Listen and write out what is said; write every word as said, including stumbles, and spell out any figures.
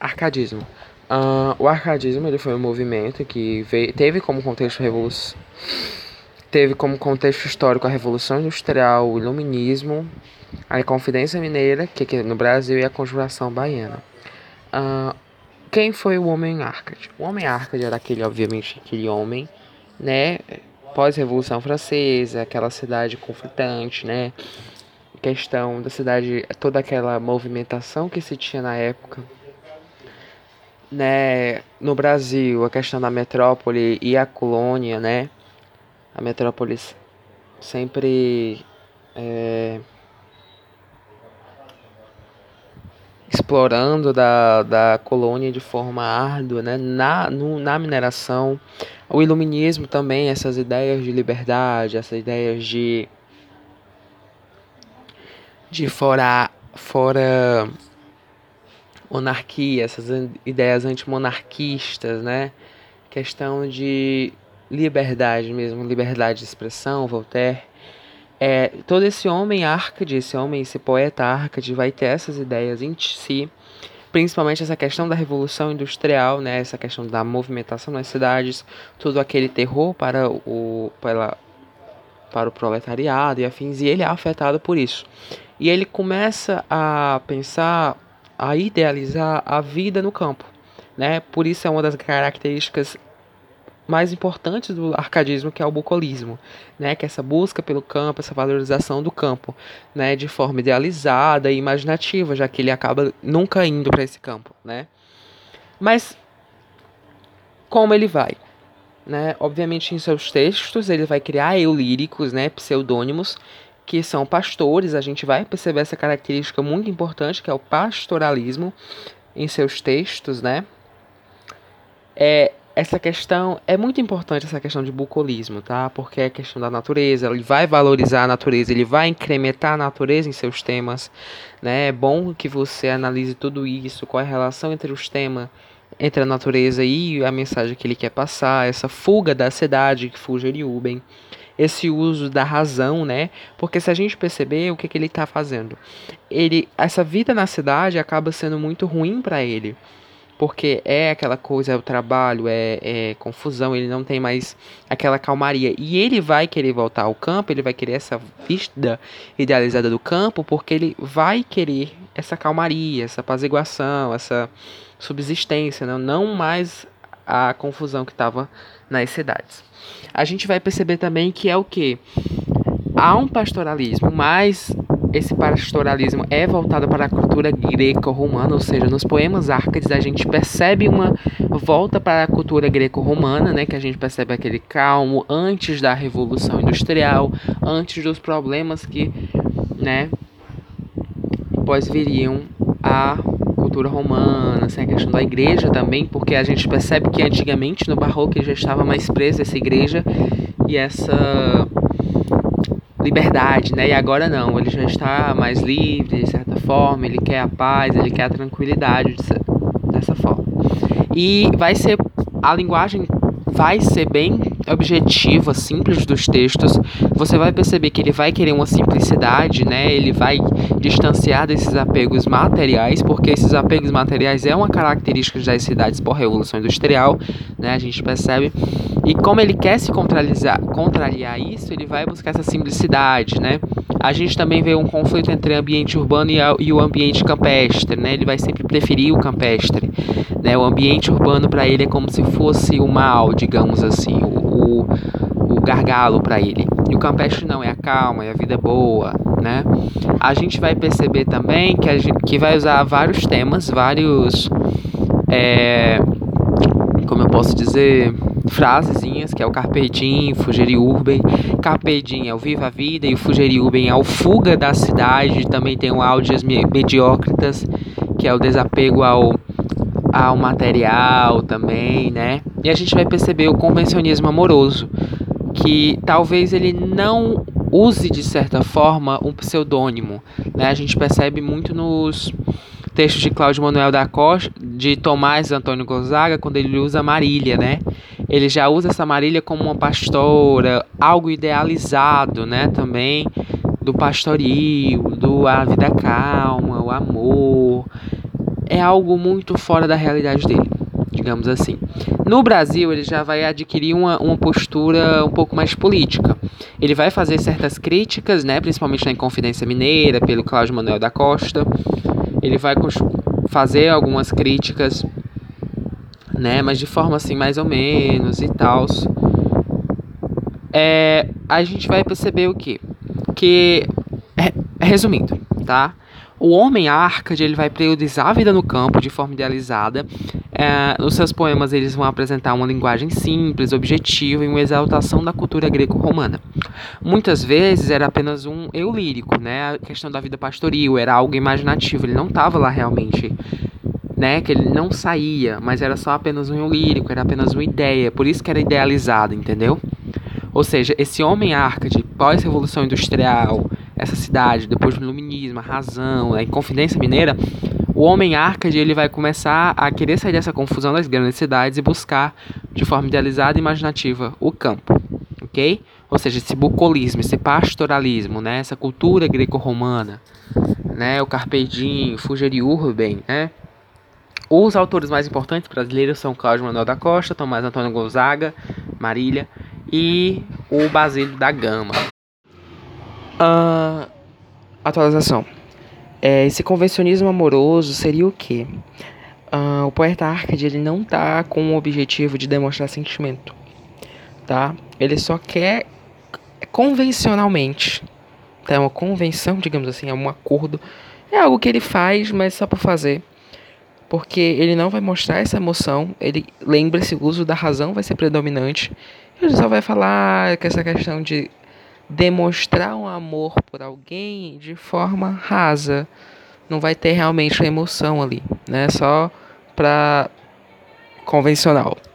Arcadismo. Ah, o arcadismo ele foi um movimento que veio, teve como contexto revolução, teve como contexto histórico a Revolução Industrial, o Iluminismo, a Inconfidência Mineira, que aqui no Brasil, e a Conjuração Baiana. Ah, quem foi o homem Arcade? O homem Arcade era aquele, obviamente, aquele homem, né, pós-Revolução Francesa, aquela cidade conflitante, né, questão da cidade, toda aquela movimentação que se tinha na época, né, no Brasil, a questão da metrópole e a colônia, né, a metrópole sempre é, explorando da, da colônia de forma árdua, né, na, no, na mineração, o iluminismo também, essas ideias de liberdade, essas ideias de, de fora, fora monarquia, essas ideias antimonarquistas, né, questão de liberdade mesmo, liberdade de expressão, Voltaire. É, todo esse homem Arcade, esse homem, esse poeta Arcade vai ter essas ideias em si, principalmente essa questão da revolução industrial, né, essa questão da movimentação nas cidades, todo aquele terror para o, para, para o proletariado e afins, e ele é afetado por isso. E ele começa a pensar, a idealizar a vida no campo, né, por isso é uma das características mais importantes do arcadismo, que é o bucolismo, né, que é essa busca pelo campo, essa valorização do campo, né, de forma idealizada e imaginativa, já que ele acaba nunca indo para esse campo, né? Mas como ele vai, né? Obviamente em seus textos ele vai criar eu líricos, né, pseudônimos, que são pastores. A gente vai perceber essa característica muito importante, que é o pastoralismo em seus textos, né? É, essa questão é muito importante, essa questão de bucolismo, tá? Porque é a questão da natureza, ele vai valorizar a natureza, ele vai incrementar a natureza em seus temas, né? É bom que você analise tudo isso, qual é a relação entre os temas, entre a natureza e a mensagem que ele quer passar, essa fuga da cidade, que fuge de Uben, esse uso da razão, né? Porque se a gente perceber o que, que ele está fazendo, ele, essa vida na cidade acaba sendo muito ruim para ele. Porque é aquela coisa, é o trabalho, é, é confusão, ele não tem mais aquela calmaria. E ele vai querer voltar ao campo, ele vai querer essa vista idealizada do campo, porque ele vai querer essa calmaria, essa apaziguação, essa subsistência, não, não mais a confusão que estava nas cidades. A gente vai perceber também que é o que? Há um pastoralismo, mas esse pastoralismo é voltado para a cultura greco-romana, ou seja, nos poemas Árcades a gente percebe uma volta para a cultura greco-romana, né, que a gente percebe aquele calmo antes da Revolução Industrial, antes dos problemas que, né, pós viriam a cultura romana, assim, a questão da igreja também, porque a gente percebe que antigamente no Barroco já estava mais presa essa igreja e essa liberdade, né? E agora não, ele já está mais livre, de certa forma, ele quer a paz, ele quer a tranquilidade dessa forma. E vai ser, a linguagem vai ser bem objetiva, simples dos textos. Você vai perceber que ele vai querer uma simplicidade, né? Ele vai distanciar desses apegos materiais, porque esses apegos materiais é uma característica das cidades pós-revolução industrial, né? A gente percebe. E como ele quer se contrariar, contrariar isso, ele vai buscar essa simplicidade, né? A gente também vê um conflito entre o ambiente urbano e, a, e o ambiente campestre, né? Ele vai sempre preferir o campestre, né? O ambiente urbano para ele é como se fosse o mal, digamos assim, o, o, o gargalo para ele. E o campestre não, é a calma, é a vida boa, né? A gente vai perceber também que, a gente, que vai usar vários temas, vários, é, como eu posso dizer, frasezinhas, que é o Carpe Diem, Fugere Urben. Carpe Diem é o Viva a Vida e o Fugere Urben é o Fuga da Cidade. Também tem o Audias Mediócritas, que é o desapego ao, ao material também, né? E a gente vai perceber o convencionismo amoroso, que talvez ele não use de certa forma um pseudônimo, né? A gente percebe muito nos textos de Cláudio Manuel da Costa, de Tomás Antônio Gonzaga, quando ele usa Marília, né? Ele já usa essa Marília como uma pastora, algo idealizado, né? Também do pastoril, do a vida calma, o amor. é algo muito fora da realidade dele, digamos assim. No Brasil, ele já vai adquirir uma, uma postura um pouco mais política. Ele vai fazer certas críticas, né, principalmente na Inconfidência Mineira, pelo Cláudio Manuel da Costa. Ele vai fazer algumas críticas, né, mas de forma assim, mais ou menos e tal. É, a gente vai perceber o quê? Que, resumindo, tá? O homem Árcade, ele vai priorizar a vida no campo de forma idealizada. É, nos seus poemas, eles vão apresentar uma linguagem simples, objetiva e uma exaltação da cultura greco-romana. Muitas vezes era apenas um eu lírico, né? A questão da vida pastoril era algo imaginativo, ele não estava lá realmente, né? Que ele não saía, mas era só apenas um eu lírico, era apenas uma ideia, por isso que era idealizado, entendeu? Ou seja, esse homem Árcade, pós-revolução industrial, essa cidade, depois do iluminismo, a razão, a Inconfidência Mineira, o homem Árcade, ele vai começar a querer sair dessa confusão das grandes cidades e buscar, de forma idealizada e imaginativa, o campo, ok? Ou seja, esse bucolismo, esse pastoralismo, né? Essa cultura greco-romana, né? O Carpe Diem, Fugere Urbem, né? Os autores mais importantes brasileiros são Cláudio Manuel da Costa, Tomás Antônio Gonzaga, Marília e o Basílio da Gama. Uh, atualização. É, esse convencionismo amoroso seria o quê? Uh, o poeta Árcade, ele não tá com o objetivo de demonstrar sentimento, tá? Ele só quer convencionalmente, tá? É uma convenção, digamos assim, é um acordo, é algo que ele faz, mas só por fazer, porque ele não vai mostrar essa emoção. Ele lembra-se, o uso da razão vai ser predominante. Ele só vai falar que essa questão de demonstrar um amor por alguém de forma rasa, não vai ter realmente uma emoção ali, né? Só pra convencional.